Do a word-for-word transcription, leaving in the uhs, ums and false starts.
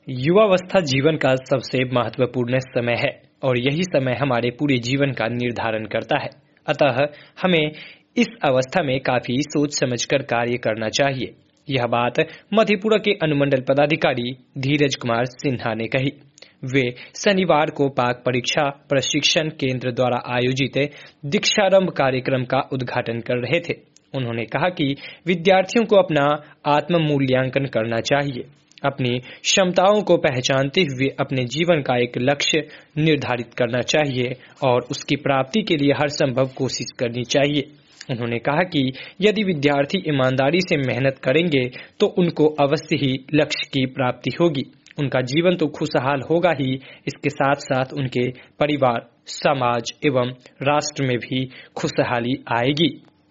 युवावस्था जीवन का सबसे महत्वपूर्ण समय है और यही समय हमारे पूरे जीवन का निर्धारण करता है। अतः हमें इस अवस्था में काफी सोच समझकर कार्य करना चाहिए। यह बात मधेपुरा के अनुमंडल पदाधिकारी धीरज कुमार सिन्हा ने कही। वे शनिवार को पाक परीक्षा प्रशिक्षण केंद्र द्वारा आयोजित दीक्षारंभ कार्यक्रम का उद्घाटन कर रहे थे। उन्होंने कहा कि विद्यार्थियों को अपना आत्म मूल्यांकन करना चाहिए, अपनी क्षमताओं को पहचानते हुए अपने जीवन का एक लक्ष्य निर्धारित करना चाहिए और उसकी प्राप्ति के लिए हर संभव कोशिश करनी चाहिए। उन्होंने कहा कि यदि विद्यार्थी ईमानदारी से मेहनत करेंगे तो उनको अवश्य ही लक्ष्य की प्राप्ति होगी। उनका जीवन तो खुशहाल होगा ही, इसके साथ साथ उनके परिवार, समाज एवं राष्ट्र में भी खुशहाली आएगी।